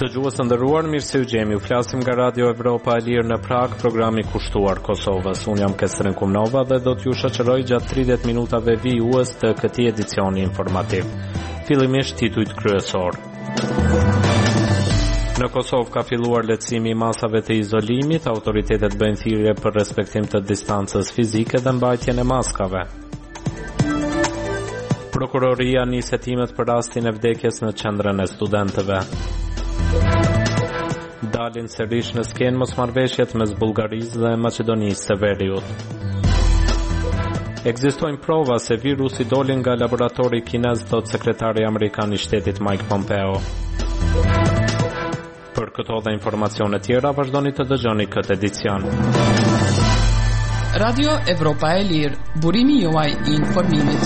Dëgjues të nderuar, mirë se u gjemi. U flasim nga Radio Evropa e Lirë në Prag, programi kushtuar Kosovës. Unë jam Kestrin Kumnova dhe do t'ju shoqëroj gjatë 30 minutave vijues të këtij edicioni informativ. Fillimisht titujt kryesor. Në Kosovë ka filluar lehtësimi i masave të izolimit, autoritetet bëjnë thirrje për respektim të distancës fizike dhe mbajtjen e maskave. Prokuroria nis hetimet për rastin e vdekjes në qendrën e studentëve. Dalin sërish në skenë mosmarrëveshjet mes Bullgarisë dhe Maqedonisë së Veriut. Ekzistojnë prova se virusi doli nga laboratori kinez, thot sekretari amerikan i shtetit Mike Pompeo. Për këto dhe informacione tjera, vazhdoni të dëgjoni këtë edicion. Radio Evropa e Lirë, burimi juaj i informimit.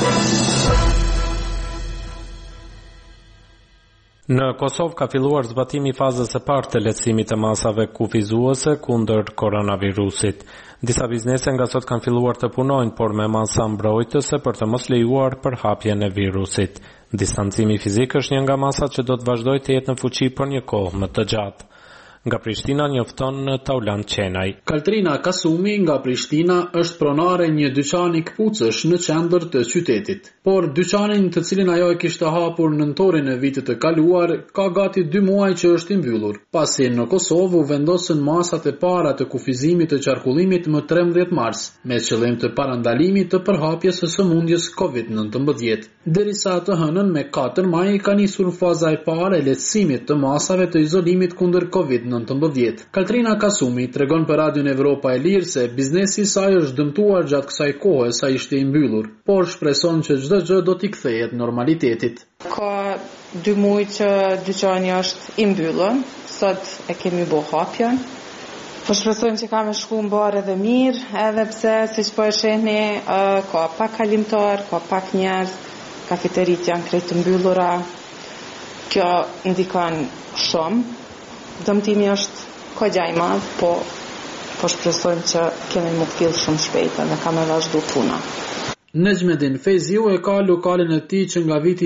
Në Kosovë ka filluar zbatimi i fazës së parë të lehtësimit të masave kufizuese kundër koronavirusit. Disa biznese nga sot kanë filluar të punojnë, por me masa mbrojtëse për të mos lejuar përhapjen e virusit. Distancimi fizik është një nga masat që do të vazhdojë të jetë në fuqi për një kohë më të gjatë. Nga Prishtina njofton Taulan Qenaj. Kaltrina Kasumi nga Prishtina është pronare një dyqani këpucësh në qendër të qytetit. Por dyqanin të cilin ajo e kishte hapur në nëntorin e vitit të kaluar ka gati 2 muaj që është i mbyllur, pasi në Kosovë u vendosën masat e para të kufizimit të qarkullimit më 13 mars, me qëllim të parandalimit të përhapjes së sëmundjes COVID-19. Derisa të hënën me 4 maj ka nisur faza e parë e lehtësimit të masave të izolimit kundër COVID-19. Kaltrina Kasumi tregon për Radion Evropa e Lirë se biznesi i saj është dëmtuar gjatë kësaj kohe sa ishte i mbyllur, por shpreson që çdo gjë do t'i kthehet normalitetit. Ka 2 muaj që dyqani është i mbyllur, sot e kemi bërë hapjen. Po shpresojmë që ka me shku mbarë edhe mirë, edhe pse siç po e shehni ka pak kalimtar, ka pak njerëz, kafeteritë janë krejt të mbyllura. Kjo ndikon shumë. Dëmtimi është kogja i madh, po shpresojmë që kemi më kthjellë shumë shpejt dhe ka me vazhdu puna. Nejmedin Fejziu e ka lokalin e tij që nga viti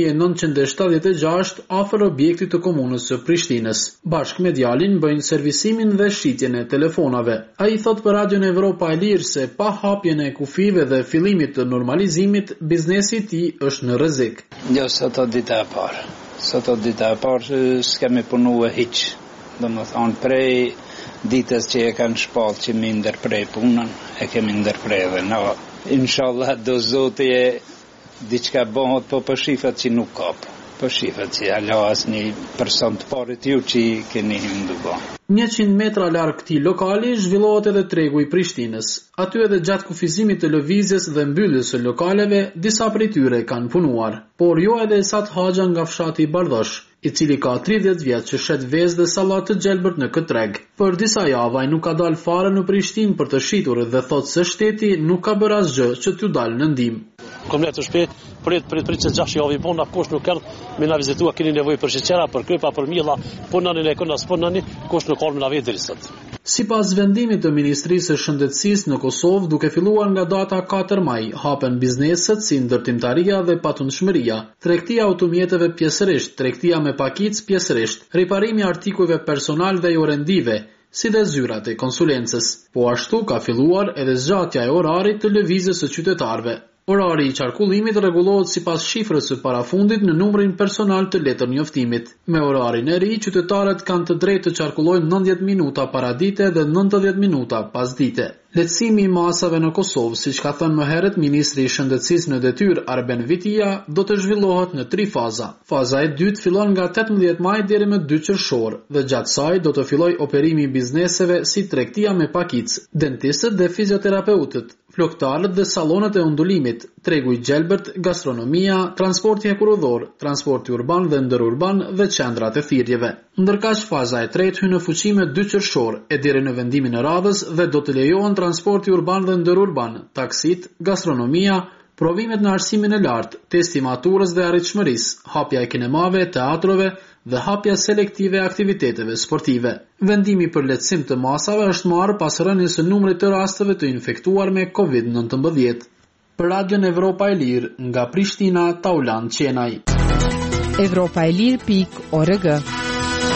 1976 afër objektit të komunës së Prishtinës. Bashkë me djalin bëjnë servisimin dhe shitjen e telefonave. Ai thot për Radion Evropa e Lirë se pa hapjen e kufive dhe fillimit të normalizimit, biznesi i tij është në rrezik. Jo, sot dita e parë. Sot dita e parë që s'kemi punuar hiç. Domethënë prej ditës që e kanë shpallë që mi ndërprej punën, e kemi ndërprej edhe na. Inshallah do zoti e diçka bëhet, po për shifat që nuk ka. Për shifat që Allah asnjë person të parit ju që keni hindu bë. 100 metra larg këtij lokali zhvillohet edhe tregu i Prishtinës. Aty edhe gjatë kufizimit të lëvizjes dhe mbylljes së lokaleve, disa prej tyre kanë punuar. Por jo edhe Esat Haxha nga fshati i Bardhosh, i cili ka 30 vjet që shet vezë dhe sallat të gjelbërt në këtë treg. Për disa javë ai nuk ka dalë fare në Prishtinë për të shitur dhe thotë se shteti nuk ka bërë asgjë që t'ju dalë në ndihmë. Kom të shpejt, prit që 6 javë i puna, kush nuk erdh me na vizitua, keni nevojë për sheqera, për krypa, për milla, punani ne konas punani, kush nuk ka me na vjet deri sot. Sipas vendimit të Ministrisë së Shëndetësisë në Kosovë, duke filluar nga data 4 maj, hapen bizneset si ndërtimtaria dhe patundshmëria, tregtia automjeteve pjesërisht, tregtia me pakicë pjesërisht, riparimi artikujve personal dhe jo rendive, si dhe zyrat e konsulencës. Po ashtu ka filluar edhe zgjatja e orarit të lëvizjes së qytetarëve. Orari i qarkullimit rregullohet sipas shifrës së parafundit në numrin personal të letër njoftimit. Me orarin e ri, qytetarët kanë të drejtë të qarkullojnë 90 minuta paradite dhe 90 minuta pasdite. Lehtësimi i masave në Kosovë, siç ka thënë më herët ministri i Shëndetësisë në detyrë Arben Vitia, do të zhvillohet në 3 faza. Faza e dytë fillon nga 18 maj deri më 2 qershor dhe gjatë saj do të fillojë operimi i bizneseve si tregtia me pakicë, dentistët dhe fizioterapeutët, floktarët dhe sallonet e undulimit, tregu i gjelbërt, gastronomia, transporti hekurudhor, transporti urban dhe ndërurban dhe qendrat e thirrjeve. Ndërkaq faza e tretë hyn në fuqi me 2 qershor e deri në vendimin e radhës dhe do të lejohen transporti urban dhe ndërurban, taksit, gastronomia, provimet në arsimin e lartë, testi maturës dhe arritshmërisë, hapja e kinemave, teatrove dhe hapja selektive e aktiviteteve sportive. Vendimi për lehtësim të masave është marrë pas rënies së numrit të rasteve të infektuar me COVID-19. Për Radion Evropa e Lirë, nga Prishtina, Taulan Qenaj. Evropaelir.org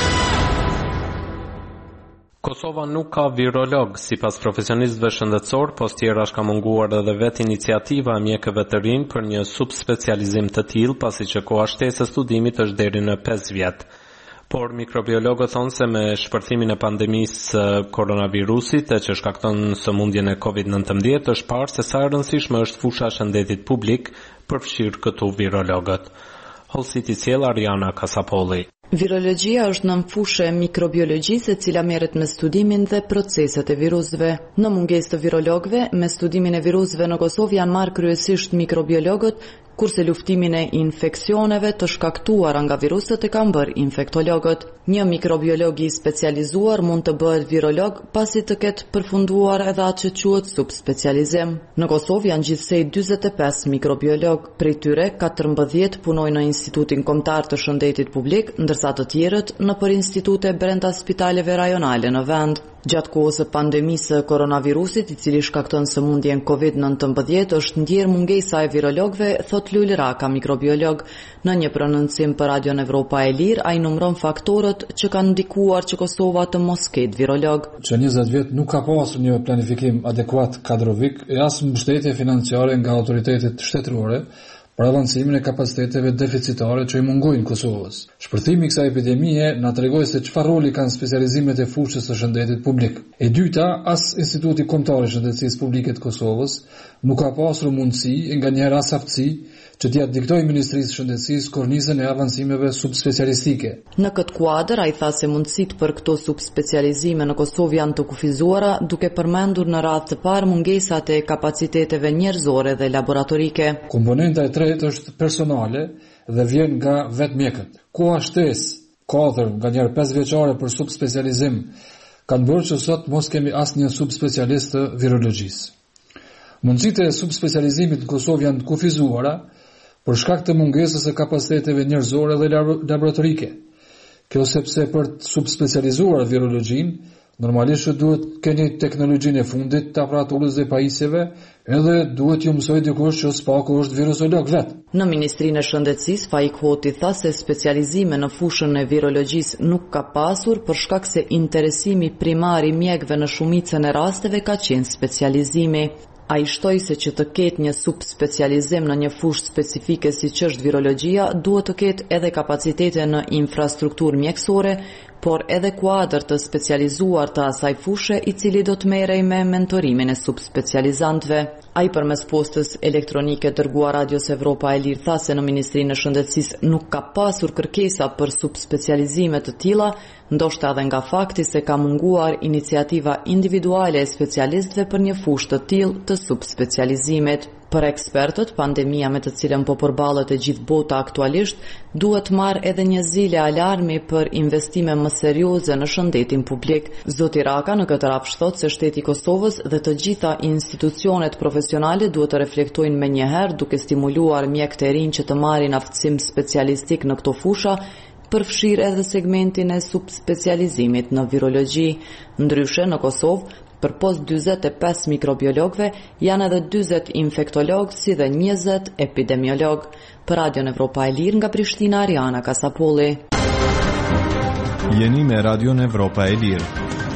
Kosova nuk ka virolog, sipas profesionistëve shëndetësor, post tjerash ka munguar edhe vetë iniciativa e mjekëve të rinj për një subspecializim të tillë, pasi që koha shtesë e studimit është deri në 5 vjet. Por mikrobiologët thonë se me shpërthimin e pandemisë koronavirusit e që shkakton sëmundjen e COVID-19 është parë se sa e rëndësishme është fusha e shëndetit publik përfshirë këtu virologët. Hollësiti sjell Ariana Kasapolli. Virologjia është nën fushë e mikrobiologjisë e cila merret me studimin dhe proceset e virusëve. Në mungesë të virologëve, me studimin e virusëve në Kosovë janë marrë kryesisht mikrobiologët, kurse luftimin e infeksioneve të shkaktuara nga viruset e kanë bërë infektologët. Një mikrobiolog i specializuar mund të bëhet virolog pasi të ketë përfunduar edhe atë që quhet subspecializim. Në Kosovë janë gjithsej 45 mikrobiolog, prej tyre 14 punojnë në Institutin Kombëtar të Shëndetit Publik, ndërsa të tjerët në për institute brenda spitaleve rajonale në vend. Gjatë kohës së pandemisë së koronavirusit, i cili shkakton sëmundjen COVID-19, është ndjerë mungesa e virologëve, thot Lul Raka, mikrobiolog. Në një prononcim për Radion Evropa e Lirë, ai numëron faktorët që kanë ndikuar që Kosova të mos ketë virolog. Që 20 vjet nuk ka pasur një planifikim adekuat kadrovik e as mbështetje financiare nga autoritetet shtetërore për avancimin e kapaciteteve deficitare që i mungojnë Kosovës. Shpërthimi i kësaj epidemie na tregoi se çfarë roli kanë specializimet e fushës së shëndetit publik. E dyta, as Instituti Kombëtar i Shëndetësisë Publike të Kosovës nuk ka pasur mundësi e nganjëherë as aftësi që t'ia diktoj Ministrisë së Shëndetësisë kornizën e avancimeve subspecialistike. Në këtë kuadër, ai tha se mundësitë për këto subspecializime në Kosovë janë të kufizuara, duke përmendur në radhë të parë mungesat e kapaciteteve njerëzore dhe laboratorike. Komponenta e tretë është personale dhe vjen nga vetë mjekët. Koha shtesë, katër, nganjëherë 5 vjeçare për subspecializim, kanë bërë që sot mos kemi asnjë subspecialist të virologjisë. Mundësitë e subspecializimit në Kosovë janë të kufizuara për shkak të mungesës së kapaciteteve njerëzore dhe laboratorike. Kjo sepse për të subspecializuar virologjinë, normalisht duhet keni teknologjinë e fundit të aparaturës dhe pajisjeve, edhe duhet ju mësoj dikush që s'paku është virusolog vetë. Në Ministrinë e Shëndetësisë, Faik Hoti tha se specializime në fushën e virologjisë nuk ka pasur për shkak se interesimi primar i mjekëve në shumicën e rasteve ka qenë specializimi. A i shtoi se që të ketë një subspecializim në një fushë specifike si që është virologjia, duhet të ketë edhe kapacitete në infrastrukturë mjekësore, por edhe kuadër të specializuar të asaj fushë i cili do të merrej me mentorimin e subspecializantëve. Ai përmes postës elektronike dërguar Radios Evropa e Lirë tha se në Ministrinë e Shëndetësisë nuk ka pasur kërkesa për subspecializime të tilla, ndoshta edhe nga fakti se ka munguar iniciativa individuale e specialistëve për një fushë të tillë të subspecializimit. Për ekspertët, pandemia me të cilën po përballet e gjithë bota aktualisht duhet marrë edhe një zile alarmi për investime më serioze në shëndetin publik. Zoti Raka në këtë rafsh thot se shteti i Kosovës dhe të gjitha institucionet profesionale duhet të reflektojnë menjëherë duke stimuluar mjekët e rinj që të marrin aftësim specialistik në këto fusha, përfshirë edhe segmentin e subspecializimit në virologji. Ndryshe në Kosovë, për post 45 mikrobiologëve janë edhe 40 infektologë si dhe 20 epidemiologë. Për Radion Evropa e Lirë nga Prishtina, Ariana Kasapolli. Jeni me Radion Evropa e Lirë.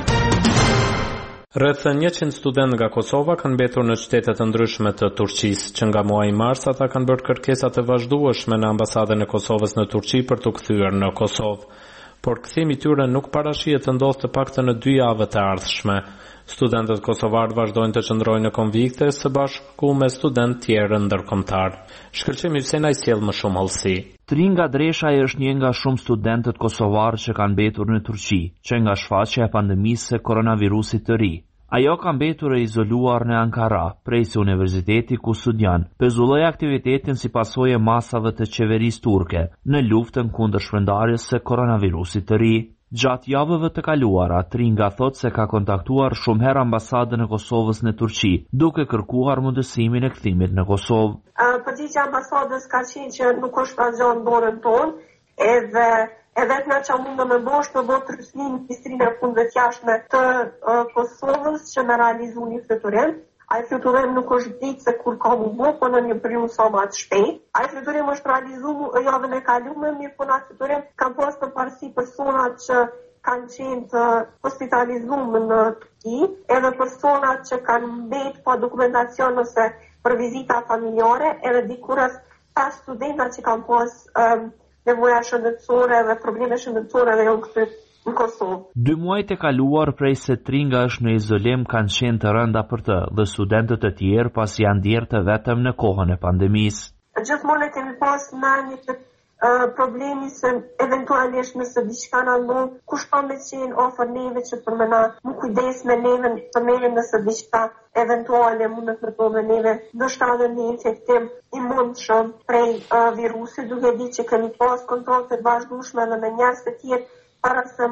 Rreth 100 studentë nga Kosova kanë mbetur në qytete të ndryshme të Turqisë, që nga muaji mars ata kanë bërë kërkesa të vazhdueshme në ambasadën e Kosovës në Turqi për t'u kthyer në Kosovë. Por kthimi i tyre nuk parashihet të ndodhë të paktën në 2 javë të ardhshme. Studentët kosovarë vazhdojnë të qëndrojnë në konvikte së bashku me studentë tjerë ndërkombëtar. Shkëlqimi Hysena i sjell më shumë hollësi. Tringa Dresha është një nga shumë studentët kosovarë që kanë mbetur në Turqi, që nga shfaqja e pandemisë së koronavirusit të ri. Ajo ka mbetur e izoluar në Ankara, prej se universiteti ku studion, pezulloi aktivitetin si pasojë e masave të qeverisë turke në luftën kundër shpërndarjes së koronavirusit të ri. Gjatë javëve të kaluara, Tringa thot se ka kontaktuar shumë herë ambasadën e Kosovës në Turqi, duke kërkuar mundësimin e kthimit në Kosovë. Përgjigjja ambasadës ka qenë që nuk është pasur dorën tonë, edhe në që mundë me bosh të botë rësnin Ministrinë e Punëve të Jashtme të Kosovës që me realizu një fluturim. Ai fluturim nuk është ditë se kur ka mu bo, po në një periudhë sa më të shpejt. Ai fluturim është realizu javën e kalume, mirë po në fluturim kam pas të parësi personat që kanë qenë të hospitalizuar në Turqi, edhe personat që kanë mbet pa dokumentacion ose për vizita familjare, edhe dikurës 5 studenta që kanë pas nevoja shëndetësore dhe probleme shëndetësore dhe janë këtu në Kosovë. 2 muajt e kaluar prej se Tringa është në izolim kanë qenë të rënda për të dhe studentët e tjerë pas janë djerë të vetëm në kohën e pandemisë. Gjithmonë kemi pas një të problemi se eventualisht nëse diçka na ndodh, kush ka me qenë ofër neve që për mëna më kujdes me neve për neve nëse diçka eventuale mund të ndodhë me neve, ndoshta edhe një infektim i mundshëm prej virusit, duke ditë që kemi pas kontakte të vazhdueshme edhe me njerëz të tjerë para se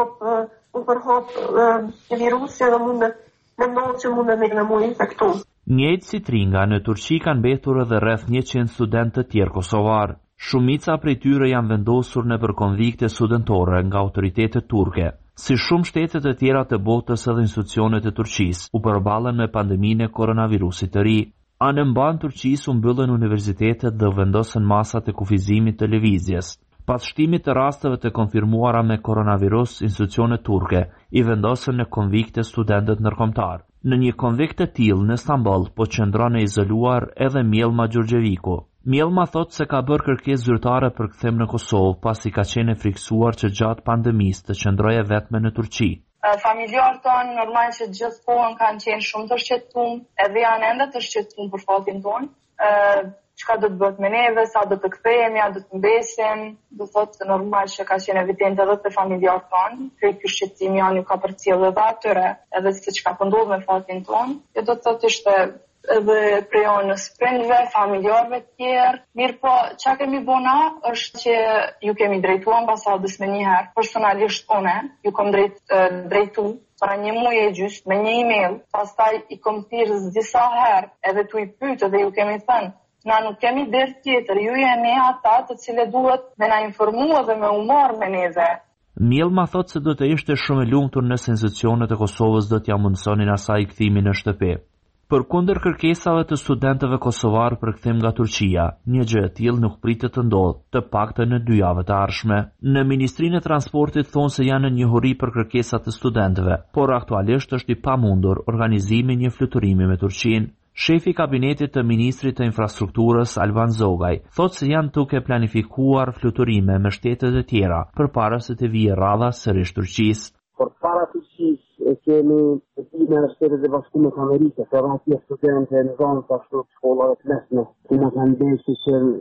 u përhap virusi dhe mund në mënyrë që mund me mu infektu. Njëjtë si Tringa, në Turqi kanë mbetur edhe rreth 100 studentë të tjerë kosovar. Shumica prej tyre janë vendosur në për konvikte studentore nga autoritetet turke. Si shumë shtetet e tjera të botës edhe institucionet e Turqisë, u përballen me pandeminë e koronavirusit të ri. Anëmban Turqisë u mbyllën universitetet dhe vendosën masat e kufizimit të lëvizjes. Pas shtimit të rasteve të konfirmuara me koronavirus, institucionet turke i vendosën në konvikte studentët ndërkombëtar. Në një konvikt të tillë në Stamboll po qëndron e izoluar edhe Mjelma Gjorgjeviku. Mjelma thot se ka bërë kërkesë zyrtare për kthim në Kosovë pasi ka qenë friksuar që gjatë pandemisë të qëndroje vetme në Turqi. Familjarët tonë normal që gjithë kohën kanë qenë shumë të shqetësuar, edhe janë ende të shqetësuar për fatin tonë. Çka do të bëhet me neve, sa do të kthehemi, a do të mbesim, do thotë normal që ka qenë evident edhe te familjarët tonë, ky shqetësim janë ju ka përcjellë edhe atyre, edhe se çka po ndodh me fatin tonë. Jo do të thotë ishte edhe prej anës prindve, familjarëve të tjerë. Mirë po, çka kemi bëna është që ju kemi drejtuar ambasadës me një herë, personalisht une, ju kam drejtu para një muaji e gjysmë me një email, pastaj i kam thirrë disa herë, edhe tu i pyetë dhe ju kemi thënë na nuk kemi derë tjetër, ju jeni ata të cilët duhet me na informua dhe me u marrë me neve. Mjelma thot se do të ishte shumë e lumtur nëse institucionet e Kosovës do t'ja mundësonin asaj kthimin në shtëpi. Përkundër kërkesave të studentëve kosovar për kthim nga Turqia, një gjë e tillë nuk pritet të ndodhë, të paktën në 2 javë të ardhshme. Në Ministrinë e Transportit thonë se janë në njohuri për kërkesat të studentëve, por aktualisht është i pamundur organizimi një fluturimi me Turqinë. Shefi i kabinetit të ministrit të infrastrukturës Alban Zogaj thotë se janë duke planifikuar fluturime me shtetet e tjera përpara se të vijë radha sërish Turqisë. Përpara Turqisë kemi time në Shtetet e Bashkuara të Amerikës, për atje studentë në zonë të ashtu të shkollave të mesme. Në kanë besi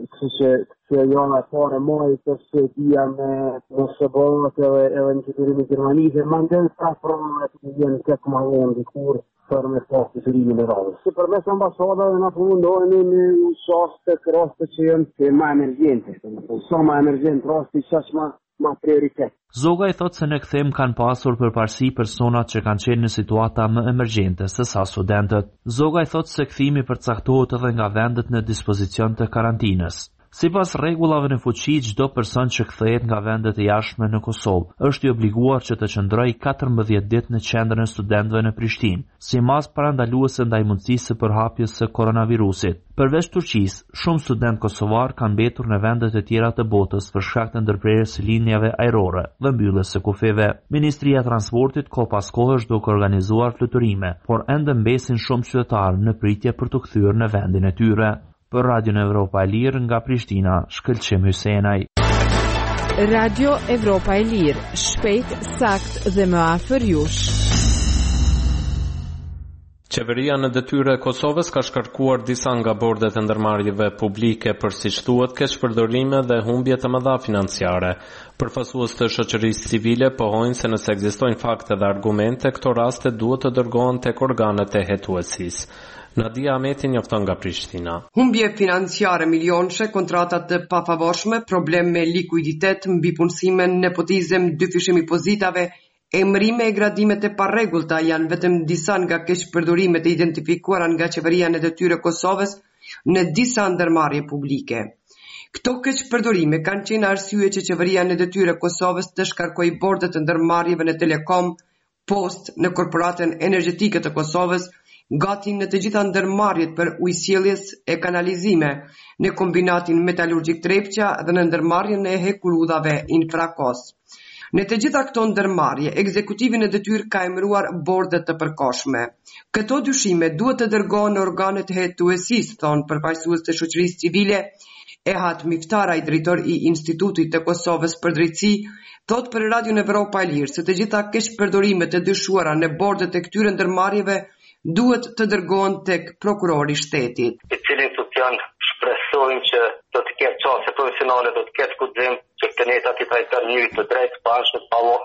që janë e pare majtë është dhja me shëbërët edhe në qytetin e Gjermanisë, ma ndërë pra provë të jenë këtë ma vonë dikur për me pasë të sërimin e radhës. Si për mes ambasadave na përmundohemi në qaste të raste që jenë ma emergjente. Sa ma emergjent rasti qash ma prioritet. Zoga i thot se në kthim kanë pasur përparësi personat që kanë qenë në situata më emergjente se sa studentët. Zoga i thot se kthimi përcaktohet edhe nga vendet në dispozicion të karantinës. Sipas rregullave në fuqi, çdo person që kthehet nga vendet e jashtme në Kosovë është i obliguar që të qëndrojë 14 ditë në qendrën e studentëve në Prishtinë, si mas parandaluese ndaj mundësisë së përhapjes së koronavirusit. Përveç Turqisë, shumë studentë kosovar kanë mbetur në vendet e tjera të botës për shkak të ndërprerjes së linjave ajrore dhe mbylljes së kufeve. Ministria e Transportit kohë pas kohë është duke organizuar fluturime, por ende mbesin shumë qytetarë në pritje për të kthyer në vendin e tyre. Për Radio Evropa e Lirë nga Prishtina, Shkëlqim Hysenaj. Radio Evropa e Lirë, shpejt, sakt dhe më afër jush. Qeveria në detyrë e Kosovës ka shkarkuar disa nga bordet e ndërmarrjeve publike për siç thuhet keqpërdorime dhe humbje të mëdha financiare. Përfaqësues të shoqërisë civile pohojnë se nëse ekzistojnë fakte dhe argumente, këto raste duhet të dërgohen tek organet e hetuesisë. Nadia Ahmeti njofton nga Prishtina. Humbje financiare milionëshe, kontratat të pafavorshme, problem me likuiditet, mbipunësime, nepotizëm, dyfishim i pozitave, emërime e gradimet e parregullta janë vetëm disa nga keqpërdorimet e identifikuara nga qeveria në detyrë e Kosovës në disa ndërmarrje publike. Këto keqpërdorime kanë qenë arsye që qeveria në detyrë e Kosovës të shkarkojë bordet e ndërmarrjeve në Telekom, Post, në korporatën energjetike të Kosovës, gati në të gjitha ndërmarrjet për ujësjelljes e kanalizime, në kombinatin metalurgjik Trepqa dhe në ndërmarrjen e hekurudhave Infrakos. Në të gjitha këto ndërmarrje, ekzekutivi në detyrë ka emëruar borde të përkohshme. Këto dyshime duhet të dërgohen në organet hetuesisë, thon përfaqësues të shoqërisë civile. Ehat Miftaraj, drejtor i Institutit të Kosovës për Drejtësi, thot për Radio Evropa e Lirë se të gjitha keqpërdorimet e dyshuara në bordet e këtyre ndërmarrjeve duhet të dërgohen tek prokurori i shtetit. I cili shpresojmë që do të ketë çaste profesionale, do të ketë guxim që këneta të trajtojnë në mënyrë të drejtë, pashme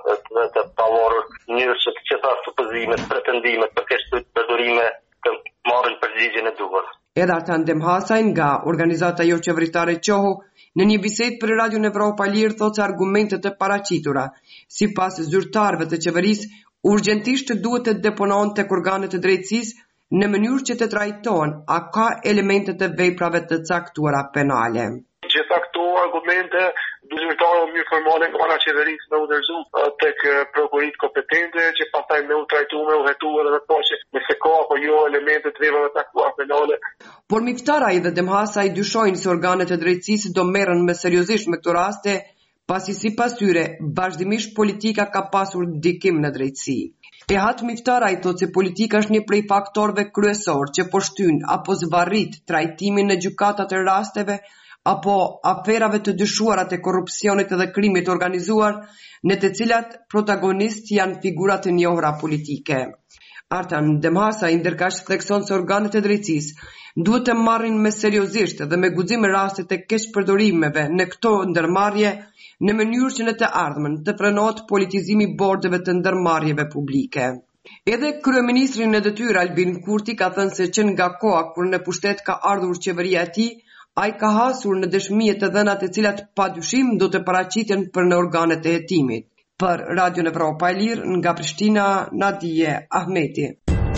të pavarur, mënyrë që të gjitha supozimet, pretendimet për keqpërdorime të marrin përgjigjen e duhur. Edhe Artan Demhasaj nga organizata jo qeveritare Qohu në një bisedë për Radio Evropa e Lirë thotë se argumentet e paraqitura sipas zyrtarëve të qeverisë urgjentisht duhet të deponohen tek organet e drejtësisë në mënyrë që të trajtohen a ka elemente të veprave të caktuara penale. Gjitha këto argumente zyrtarë më formale nga ana qeverisë me udhëzu tek prokurit kompetente që pastaj me u trajtuar me u hetuar edhe poshtë nëse ka apo jo elemente të veprave të caktuara penale. Por Miftaraj dhe Demhasaj dyshojnë se organet e drejtësisë do merren më seriozisht me këto raste, pasi sipas tyre vazhdimisht politika ka pasur ndikim në drejtësi. Ehat Miftaraj thotë se politika është një prej faktorëve kryesor që po shtyn apo zvarrit trajtimin në gjykatat e rasteve apo aferave të dyshuara të korrupsionit dhe krimit organizuar, në të cilat protagonist janë figurat e njohura politike. Artan Demhasaj ndërkaq thekson se organet e drejtësisë duhet të marrin me seriozisht dhe me guxim rastet e keqpërdorimeve në këto ndërmarrje në mënyrë që në të ardhmen të frenohet politizimi bordeve të ndërmarrjeve publike. Edhe kryeministri në detyrë Albin Kurti ka thënë se që nga koha kur në pushtet ka ardhur qeveria e tij, ai ka hasur në dëshmije të dhëna të cilat padyshim do të paraqiten për në organet e hetimit. Për Radio Evropa e Lirë nga Prishtina, Nadije Ahmeti.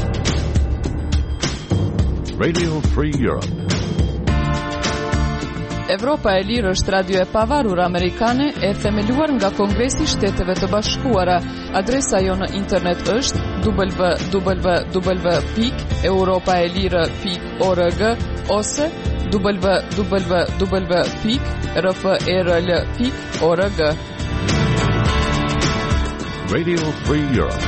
Radio Free Europe. Evropa e Lirë është radio e pavarur amerikane e themeluar nga Kongresi i Shteteve të Bashkuara. Adresa jo në internet është www.europaelire.org ose www.rfrl.org. Radio Free Europe.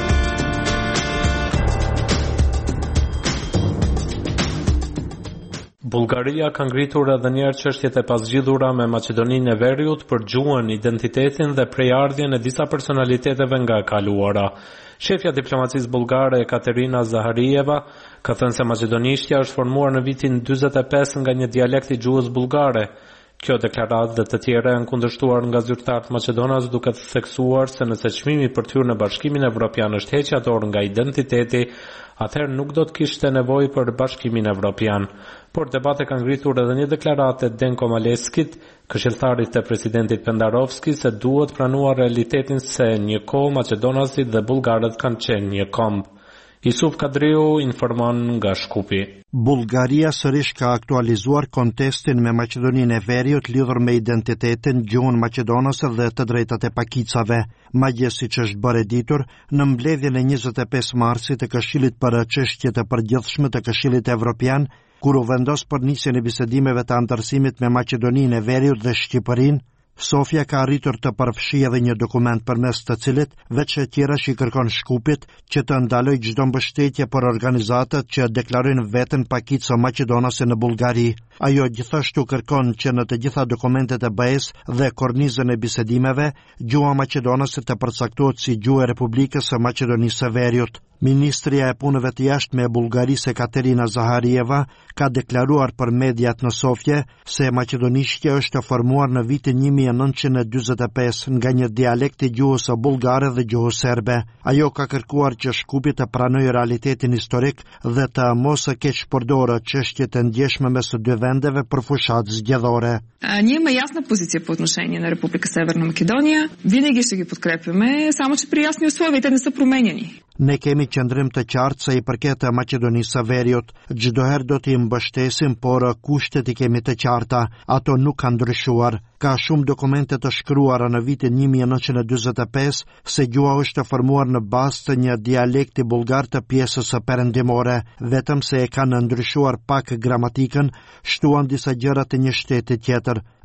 Bullgaria ka ngritur edhe një herë çështjet e pasgjidhura me Maqedoninë e Veriut për gjuhën, identitetin dhe prejardhjen e disa personaliteteve nga e kaluara. Shefja diplomacisë bullgare Ekaterina Zaharieva ka thënë se maqedonishtja është formuar në vitin 45 nga një dialekt i gjuhës bullgare. Kjo deklaratë dhe të tjera janë kundërshtuar nga zyrtarët maqedonas duke theksuar se nëse çmimi për të hyrë në Bashkimin Evropian është heqjator nga identiteti, atëherë nuk do të kishte nevojë për Bashkimin Evropian. Por debate kanë ngritur edhe një deklaratë e Denko Maleskit, këshilltarit të presidentit Pendarovski, se duhet pranuar realitetin se një kohë maqedonasit dhe bullgarët kanë qenë një komb. Isuf Kadriu informon nga Shkupi. Bullgaria sërish ka aktualizuar kontestin me Maqedoninë e Veriut lidhur me identitetin, gjuhën maqedonase dhe të drejtat e pakicave. Madje siç është bërë ditur, në mbledhjen e 25 marsit të Këshillit për çështjet e përgjithshme të Këshillit Evropian, kur u vendos për nisjen e bisedimeve të antarësimit me Maqedoninë e Veriut dhe Shqipërinë, Sofia ka arritur të përfshijë edhe një dokument përmes të cilit veç e tjera që i kërkon Shkupit që të ndaloj çdo mbështetje për organizatat që deklarojnë veten pakicë maqedonase në Bullgari. Ajo gjithashtu kërkon që në të gjitha dokumentet e BE-s dhe kornizën e bisedimeve, gjuha maqedonase të përcaktohet si gjuhë e Republikës së Maqedonisë së Veriut. Ministria e punëve të jashtme e Bullgarisë Ekaterina Zaharieva ka deklaruar për mediat në Sofje se maqedonishtja është formuar në vitin 1945 nga një dialekt i gjuhës së bullgare dhe gjuhës serbe. Ajo ka kërkuar që Shkupi të pranojë realitetin historik dhe të mos e keq përdorë çështjet e ndjeshme mes dy vendeve për fushat zgjedhore. Ние имаме ясна позиция по отношение на Република Северна Македония. Винаги ще ги подкрепяме, само че при ясни условия те не са променени. Ne kemi qëndrim të qartë se i përket Maqedonisë së Veriut. Çdo herë do t'i mbështesim, por kushtet i kemi të qarta, ato nuk kanë ndryshuar. Ka shumë dokumente të shkruara në vitin 1945 se gjuha është formuar në bazë të një dialekti bullgar të pjesës së perëndimore, vetëm se e kanë ndryshuar pak gramatikën, shtuan disa gjëra të një shteti tjetër.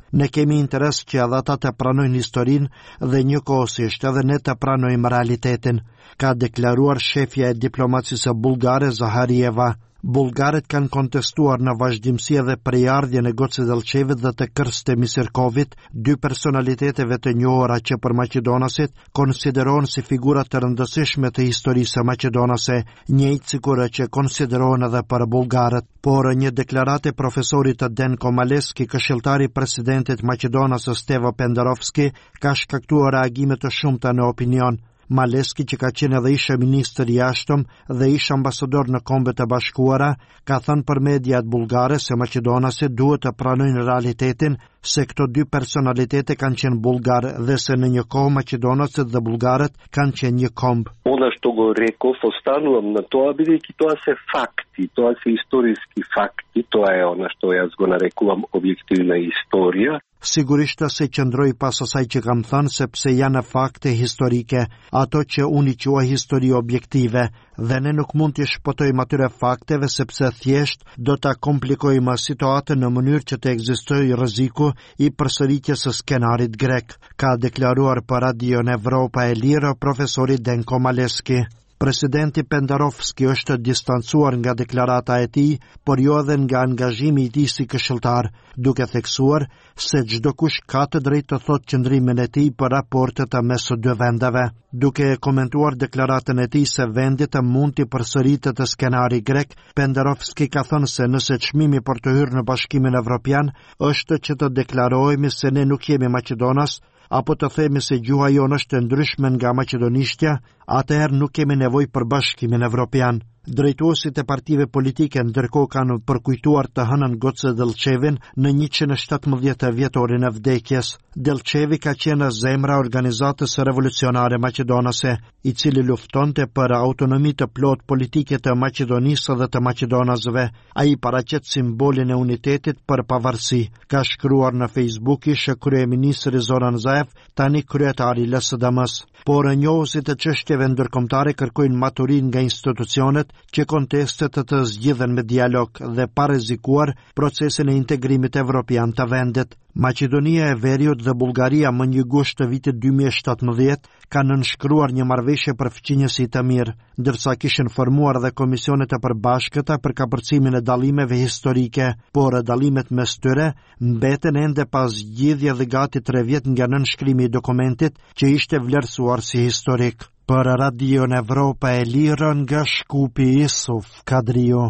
Ne kemi interes që edhe ata të pranojnë historinë dhe njëkohësisht edhe ne të pranojmë realitetin, ka deklaruar shefja e diplomacisë bullgare Zaharieva. Bullgarët kanë kontestuar në vazhdimsi edhe prejardhjen e Goce Delçevit dhe të Krstë Misirkovit, dy personaliteteve të njohura që për maqedonasit konsiderohen si figura të rëndësishme të historisë maqedonase, njëjtë sikur që konsiderohen edhe për bullgarët. Por një deklarate profesorit të Denko Maleski, këshilltari presidentit Maqedonas Stevo Pendarovski, ka shkaktuar reagime të shumta në opinion. Maleski, që ka qenë edhe ishe ministër i jashtëm dhe ishe ambasador në Kombet e Bashkuara, ka thënë për mediat bullgare se maqedonasit duhet të pranojnë realitetin se këto dy personalitete kanë qenë bullgarë dhe se në një kohë maqedonasit dhe bullgarët kanë qenë një kombë. Ono što go rekao, ostanuam na toabi i to se fakti, to se istorijski fakti, to je ono što ja go narekuam objektivna istorija. Sigurisht se qëndroj pas asaj që kam thënë sepse janë fakte historike, ato që unë i quaj histori objektive, dhe ne nuk mund të shpëtojmë atyre fakteve sepse thjesht do ta komplikojmë situatën në mënyrë që të ekzistojë rreziku i përsëritjes së skenarit grek, ka deklaruar për Radion Evropa e Lirë profesori Denko Maleski. Presidenti Pendarovski është distancuar nga deklarata e tij, por jo edhe nga angazhimi i tij si këshilltar, duke theksuar se çdo kush ka të drejtë të thotë qëndrimin e tij për raportet mes së dy vendeve. Duke komentuar deklaratën e tij se vendi të mund të përsëritet të skenari grek, Pendarovski ka thënë se nëse çmimi për të hyrë në Bashkimin Evropian është që të deklarohemi se ne nuk jemi Maqedonas, apo të themi se gjuha jonë është ndryshme nga maqedonishtja, atëherë nuk kemi nevojë për Bashkimin Evropian. Drejtuesit e partive politike ndërkohë kanë përkujtuar të hënën Goce Delçevin në 117 vjetorin e vdekjes. Delçevi ka qenë zemra e organizatës revolucionare maqedonase, i cili luftonte për autonomi të plot politike të Maqedonisë dhe të maqedonasëve. Ai paraqet simbolin e unitetit për pavarësi, ka shkruar në Facebook ish kryeministri Zoran Zaev, tani kryetari i LSDM-s. Por njohësit e çështjeve ndërkombëtare kërkojnë maturin nga institucionet që kontestet të zgjidhen me dialog dhe pa rrezikuar procesin e integrimit evropian të vendit. Maqedonia e Veriut dhe Bullgaria më 1 gusht të vitit 2017 kanë nënshkruar një marrëveshje për fqinjësi të mirë, ndërsa kishin formuar dhe komisionet e përbashkëta për kapërcimin e dallimeve historike, por dallimet mes tyre mbeten ende pas zgjidhje dhe gati 3 vjet nga nënshkrimi i dokumentit që ishte vlerësuar si historik. Për Radion Evropa e Lirë nga Shkupi Isuf Kadrio.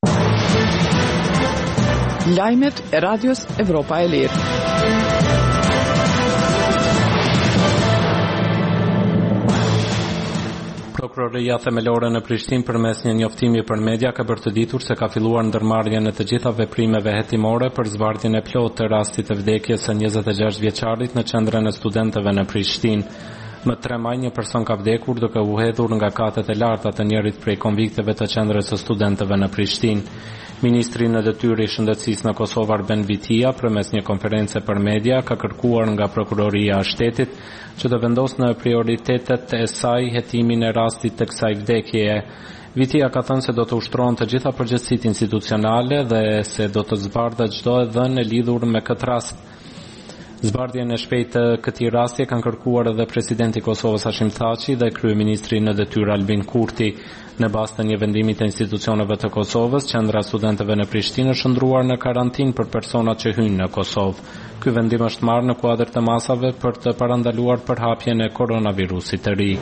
Lajmet e Radios Evropa e Lirë. Prokuroria themelore në Prishtinë përmes një njoftimi për media ka bërë të ditur se ka filluar ndërmarrjen e të gjitha veprimeve hetimore për zbardhjen e plotë të rastit të vdekjes së 26 vjeçarit në qendrën e studentëve në Prishtinë. Më 3 maj një person ka vdekur duke u hedhur nga katet e larta të njërit prej konvikteve të qendrës së studentëve në Prishtinë. Ministri në detyrë i shëndetësisë në Kosovë Arben Vitia, përmes një konference për media, ka kërkuar nga Prokuroria e Shtetit që të vendosë në prioritetet e saj hetimin e rastit të kësaj vdekjeje. Vitia ka thënë se do të ushtrohen të gjitha përgjegjësitë institucionale dhe se do të zbardhet çdo dhënë e lidhur me këtë rast. Zbardhjen e shpejtë të këtij rasti kanë kërkuar edhe presidenti i Kosovës Hashim Thaçi dhe kryeministri në detyrë Albin Kurti. Në bazë të një vendimi të institucioneve të Kosovës, qendra e studentëve në Prishtinë është ndruar në karantinë për personat që hyjnë në Kosovë. Ky vendim është marrë në kuadër të masave për të parandaluar përhapjen e koronavirusit të ri.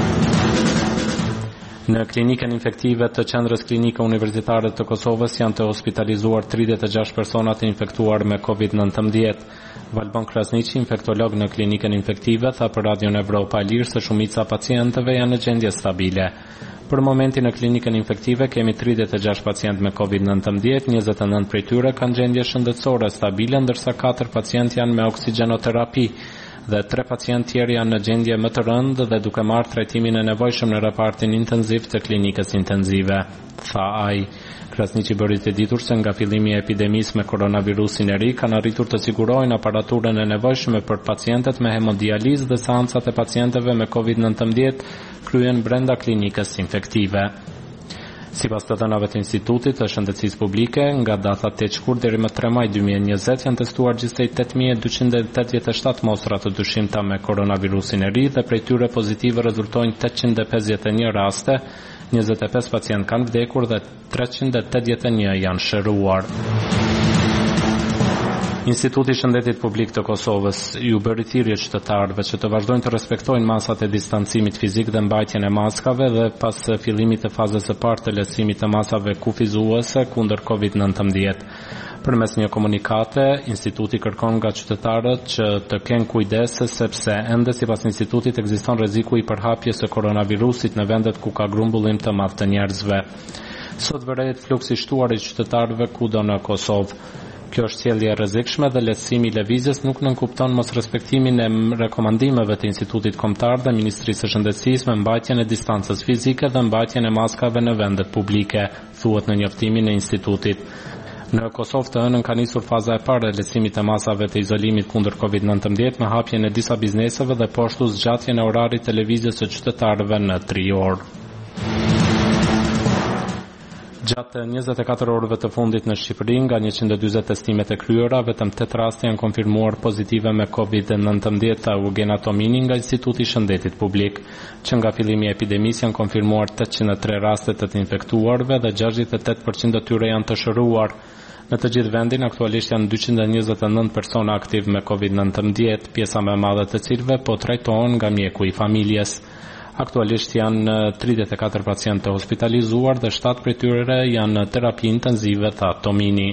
Në klinikën infektive të qendrës klinike universitare të Kosovës janë të hospitalizuar 36 persona të infektuar me COVID-19. Valbon Krasniqi, infektolog në klinikën infektive, tha për Radion Evropa e Lirë se shumica pacientëve janë në gjendje stabile. Për momentin në klinikën infektive kemi 36 pacient me COVID-19, 29 prej tyre kanë gjendje shëndetësore stabile, ndërsa 4 pacient janë me oksigjenoterapi dhe 3 pacient tjerë janë në gjendje më të rëndë dhe duke marrë trajtimin e nevojshëm në repartin intenziv të klinikës intenzive, tha ai. Krasniqi bëri të ditur se nga fillimi i epidemisë me koronavirusin e ri kanë arritur të sigurojnë aparaturën e nevojshme për pacientët me hemodializë dhe seancat e pacientëve me COVID-19 kryen brenda klinikës infektive. Sipas të dhënave të Institutit të Shëndetësisë Publike, nga data 8 shkurt deri më 3 maj 2020 janë testuar gjithsej 8287 mostra të dyshimta me koronavirusin e ri dhe prej tyre pozitive rezultojnë 851 raste, 25 pacient kanë vdekur dhe 381 janë shëruar. Instituti i Shëndetit Publik të Kosovës ju bëri thirrje qytetarëve që të vazhdojnë të respektojnë masat e distancimit fizik dhe mbajtjen e maskave dhe pas fillimit të fazës së parë të lehtësimit të masave kufizuese kundër COVID-19. Përmes një komunikate, instituti kërkon nga qytetarët që të kenë kujdes sepse ende sipas institutit ekziston rreziku i përhapjes së koronavirusit në vendet ku ka grumbullim të madh të njerëzve. Sot vërehet fluksi i shtuar i qytetarëve kudo në Kosovë. Kjo është sjellje e rrezikshme dhe lehtësimi i lëvizjes nuk nënkupton mos respektimin e rekomandimeve të Institutit Kombëtar dhe Ministrisë së Shëndetësisë me mbajtjen e distancës fizike dhe mbajtjen e maskave në vendet publike, thuhet në njoftimin e institutit. Në Kosovë të hënën ka nisur faza e parë e lehtësimit të masave të izolimit kundër COVID-19 me hapjen e disa bizneseve dhe po ashtu zgjatjen e orarit të lëvizjes së qytetarëve në 3 orë. Gjatë 24 orëve të fundit në Shqipëri, nga 140 testimet e kryera, vetëm 8 raste janë konfirmuar pozitive me COVID-19, tha Eugen Atomini nga Instituti i Shëndetit Publik, që nga fillimi i epidemisë janë konfirmuar 803 raste të infektuarve dhe 68% e tyre janë të shëruar. Në të gjithë vendin aktualisht janë 229 persona aktiv me COVID-19, pjesa më e madhe të cilëve po trajtohen nga mjeku i familjes. Aktualisht janë 34 pacientë hospitalizuar dhe 7 prej tyre janë në terapi intenzive, tha Tomini.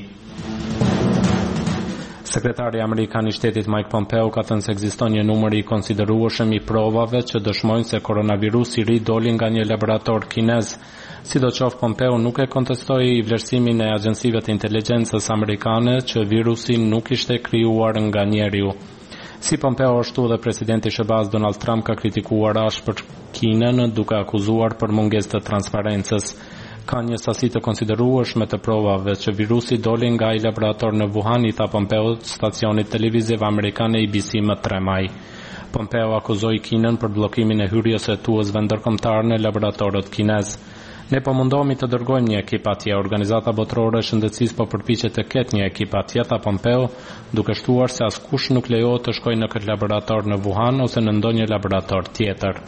Sekretari Amerikan i Shtetit Mike Pompeo ka thënë se ekziston një numër i konsiderueshëm i provave që dëshmojnë se koronavirusi i ri doli nga një laborator kinez. Sidoqoftë, Pompeo nuk e kontestoi vlerësimin e agjencive të inteligjencës amerikane që virusi nuk ishte krijuar nga njeriu. Si Pompeo, ashtu dhe presidenti SBA Donald Trump ka kritikuar ashpër Kinën duke akuzuar për mungesë të transparencës. Ka një sasi të konsiderueshme të provave që virusi doli nga ai laborator në Wuhan, i tha Pompeo stacionit televiziv amerikan ABC më 3 maj. Pompeo akuzoi Kinën për bllokimin e hyrjes së tuazve ndërkombëtar në laboratorët kinez. Ne po mundohemi të dërgojmë një ekip atje. Organizata Botërore e Shëndetësisë po përpiqet të ketë një ekip atje, tha Pompeo, duke shtuar se askush nuk lejohet të shkojë në këtë laborator në Wuhan ose në ndonjë laborator tjetër.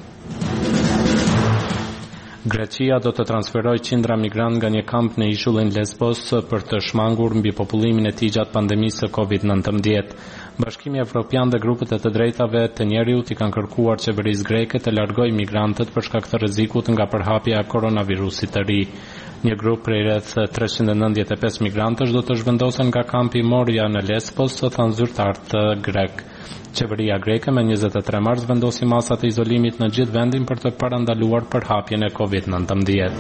Greqia do të transferojë qindra migrant nga një kamp në ishullin Lesbos për të shmangur mbi popullimin e tij gjatë pandemisë së COVID-19. Bashkimi Evropian dhe grupet e të drejtave të njerëzit i kanë kërkuar qeverisë greke të largojë migrantët për shkak të rrezikut nga përhapja e koronavirusit të ri. Një grup prej rreth 395 migrantësh do të zhvendosen nga kampi Moria në Lesbos, thanë zyrtarët grek. Qeveria greke me 23 mars vendosi masat e izolimit në gjithë vendin për të parandaluar përhapjen e COVID-19.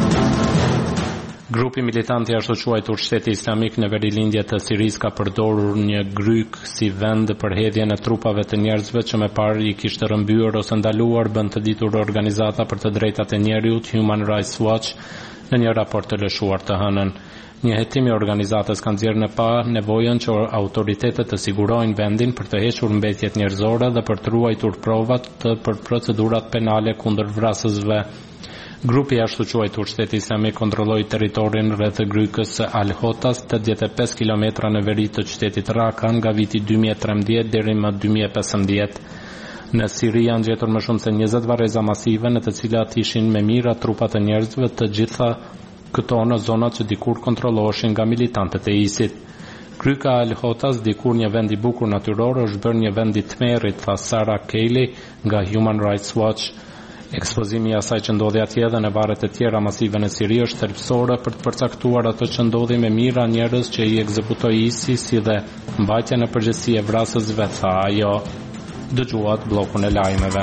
Grupi militant i ashtu quajtur Shteti Islamik në verilindje të Sirisë ka përdorur një gryk si vend për hedhjen e trupave të njerëzve që më parë i kishte rrëmbyer ose ndaluar, bën të ditur organizata për të drejtat e njerëzit Human Rights Watch në një raport të lëshuar të hënën. Një hetim i organizatës ka nxjerrë në pa nevojën që autoritetet të sigurojnë vendin për të hequr mbetjet njerëzore dhe për të ruajtur provat për procedurat penale kundër vrasësve. Grupi ashtu quajtur Shteti Islamik kontrolloi territorin rreth grykës Al Hotas, 85 kilometra në veri të qytetit Raqqa nga viti 2013 deri më 2015. Në Siri janë gjetur më shumë se 20 varreza masive në të cilat ishin me mira trupat e njerëzve, të gjitha këto në zonat që dikur kontrolloheshin nga militantët e ISIS. Gryka Al Hotas, dikur një vend i bukur natyror, është bërë një vend i tmerrit, tha Sarah Cayley nga Human Rights Watch. Ekspozimi i asaj që ndodhi atje dhe në varret e tjera masive në Siri është thelbësore për të përcaktuar ato që ndodhi me mira njerëz që i ekzekutoi ISIS, si dhe mbajtja në përgjegjësi e vrasësve, tha ajo. Dëgjuat bllokun e lajmeve.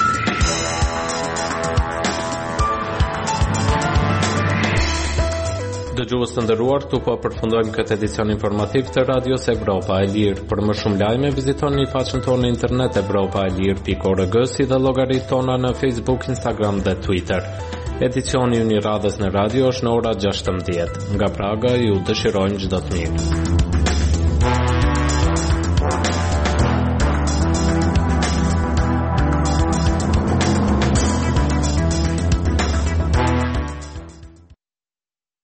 Dëgjues të nderuar, këtu po përfundojmë këtë edicion informativ të Radios Evropa e Lirë. Për më shumë lajme, vizitoni faqen tonë në internet evropaelir.org, si dhe llogaritë tona në Facebook, Instagram dhe Twitter. Edicioni i radhës në radio është në ora 16. Nga Praga ju dëshirojmë çdo të mirë.